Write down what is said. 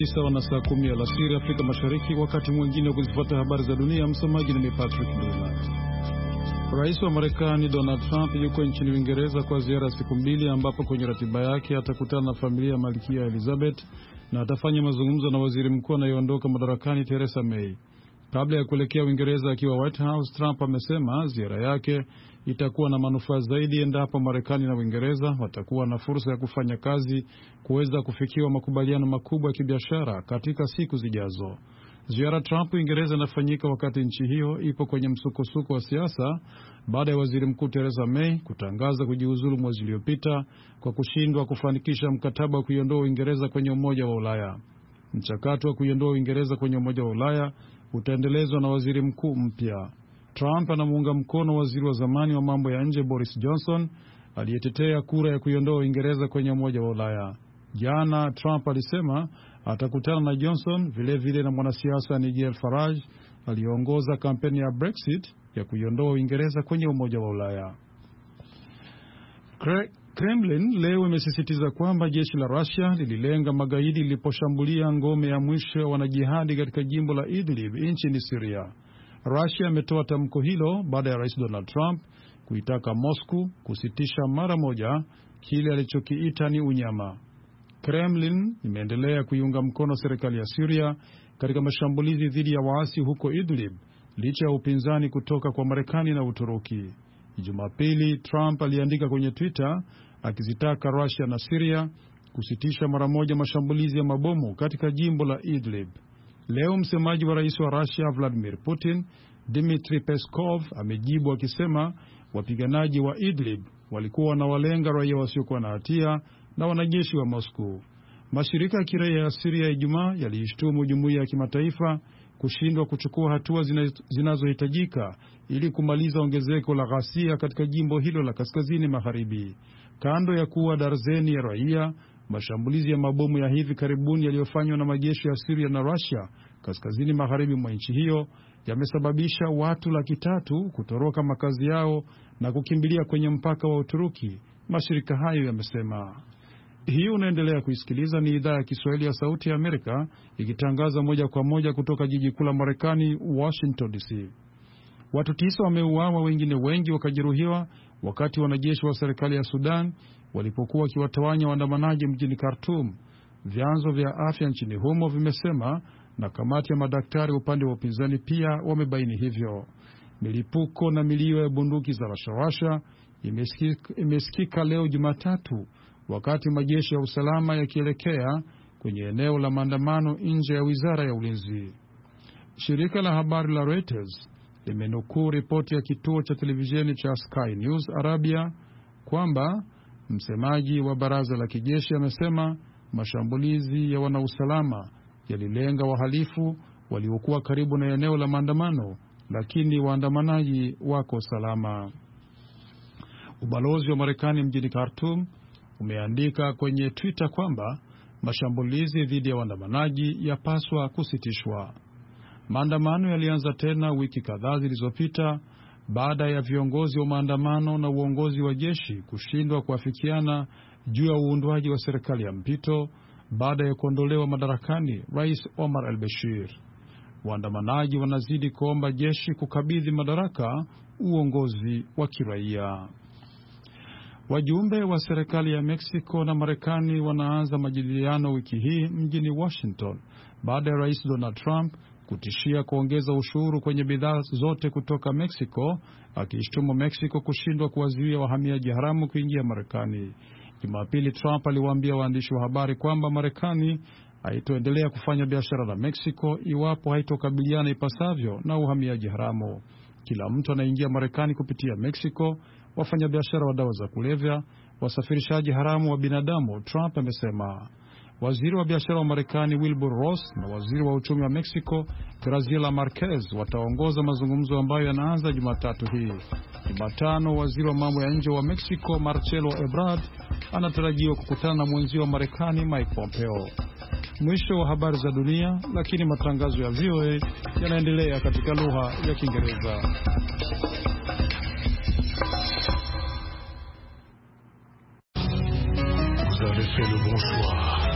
Sawa na saa 10 alasiri Afrika Mashariki, wakati mwingine wa kuzifuata habari za dunia. Msomaji ni Patrick Bernard. Rais wa Marekani Donald Trump yuko nchini Uingereza kwa ziara ya siku 2 ambapo kwenye ratiba yake atakutana na familia ya Malkia Elizabeth na atafanya mazungumzo na waziri mkuu anayeondoka madarakani Theresa May. Kabla ya kuelekea Uingereza akiwa White House, Trump amesema ziara yake itakuwa na manufaa zaidi endapo Marekani na Uingereza watakuwa na fursa ya kufanya kazi kuweza kufikiwa makubaliano makubwa ya kibiashara katika siku zijazo. Ziara Trump Uingereza inafanyika wakati nchi hiyo ipo kwenye msukosuko wa siasa baada ya waziri mkuu Theresa May kutangaza kujiuzulu mwezi uliopita kwa kushindwa kufanikisha mkataba wa kuiondoa Uingereza kwenye Umoja wa Ulaya. Mchakato wa kuiondoa Uingereza kwenye Umoja wa Ulaya utaendelezwa na waziri mkuu mpya. Trump anamuunga mkono waziri wa zamani wa mambo ya nje Boris Johnson aliyetetea kura ya kuiondoa Uingereza kwenye Umoja wa Ulaya. Jana Trump alisema atakutana na Johnson vile na mwanasiasa Nigel Farage aliyeongoza kampeni ya Brexit ya kuiondoa Uingereza kwenye Umoja wa Ulaya. Kremlin leo imesisitiza kwamba jeshi la Russia lililenga magaidi liliposhambulia ngome ya mwisho ya wanajihadi katika jimbo la Idlib nchini Syria. Russia imetoa tamko hilo baada ya Rais Donald Trump kuitaka Moscow kusitisha mara moja kile alichokiita ni unyama. Kremlin imeendelea kuiunga mkono serikali ya Syria katika mashambulizi dhidi ya waasi huko Idlib licha ya upinzani kutoka kwa Marekani na Uturuki. Jumapili, Trump aliandika kwenye Twitter akizitaka Russia na Syria kusitisha mara moja mashambulizi ya mabomu katika jimbo la Idlib. Leo msemaji wa rais wa Russia Vladimir Putin, Dmitry Peskov, amejibu akisema wapiganaji wa Idlib walikuwa wanawalenga raia wasiokuwa na hatia na wanajeshi wa Moscow. Mashirika ya kiraia ya Syria Ijumaa yaliishtumu jumuiya ya kimataifa kushindwa kuchukua hatua zinazohitajika ili kumaliza ongezeko la ghasia katika jimbo hilo la kaskazini magharibi. Kando ya kuwa darzeni ya raia, mashambulizi ya mabomu ya hivi karibuni yaliyofanywa na majeshi ya Syria na Russia kaskazini magharibi mwa nchi hiyo yamesababisha watu 300,000 kutoroka makazi yao na kukimbilia kwenye mpaka wa Uturuki, mashirika hayo yamesema. Hii unaendelea kuisikiliza, ni idhaa ya Kiswahili ya Sauti ya Amerika ikitangaza moja kwa moja kutoka jiji kuu la Marekani, Washington DC. Watu 9 wameuawa, wengine wengi wakajeruhiwa wakati wanajeshi wa serikali ya Sudan walipokuwa wakiwatawanya waandamanaji mjini Khartoum, vyanzo vya afya nchini humo vimesema, na kamati ya madaktari upande wa upinzani pia wamebaini hivyo. Milipuko na milio ya bunduki za rashawasha imesikika leo Jumatatu wakati majeshi ya usalama yakielekea kwenye eneo la maandamano nje ya wizara ya ulinzi. Shirika la habari la Reuters limenukuu ripoti ya kituo cha televisheni cha Sky News Arabia kwamba msemaji wa baraza la kijeshi amesema mashambulizi ya wanausalama yalilenga wahalifu waliokuwa karibu na eneo la maandamano, lakini waandamanaji wako salama. Ubalozi wa Marekani mjini Khartoum umeandika kwenye Twitter kwamba mashambulizi dhidi ya waandamanaji yapaswa kusitishwa. Maandamano yalianza tena wiki kadhaa zilizopita baada ya viongozi wa maandamano na uongozi wa jeshi kushindwa kuafikiana juu ya uundwaji wa serikali ya mpito baada ya kuondolewa madarakani Rais Omar al-Bashir. Waandamanaji wanazidi kuomba jeshi kukabidhi madaraka uongozi wa kiraia. Wajumbe wa serikali ya Mexico na Marekani wanaanza majadiliano wiki hii mjini Washington baada ya Rais Donald Trump kutishia kuongeza ushuru kwenye bidhaa zote kutoka Mexico, akiishtumu Mexico kushindwa kuwazuia wahamiaji haramu kuingia Marekani. Jumapili, Trump aliwaambia waandishi wa habari kwamba Marekani haitoendelea kufanya biashara na Mexico iwapo haitokabiliana ipasavyo na uhamiaji haramu. Kila mtu anaingia Marekani kupitia Mexico, wafanyabiashara wa dawa za kulevya, wasafirishaji haramu wa binadamu, Trump amesema. Waziri wa biashara wa Marekani Wilbur Ross na waziri wa uchumi wa Mexico Graciela Marquez wataongoza mazungumzo ambayo yanaanza Jumatatu hii. Jumatano, waziri wa mambo ya nje wa Mexico Marcelo Ebrard anatarajiwa kukutana na mwenzio wa Marekani Mike Pompeo. Mwisho wa habari za dunia, lakini matangazo ya VOA yanaendelea katika lugha ya Kiingereza. Vous avez fait le bon choix.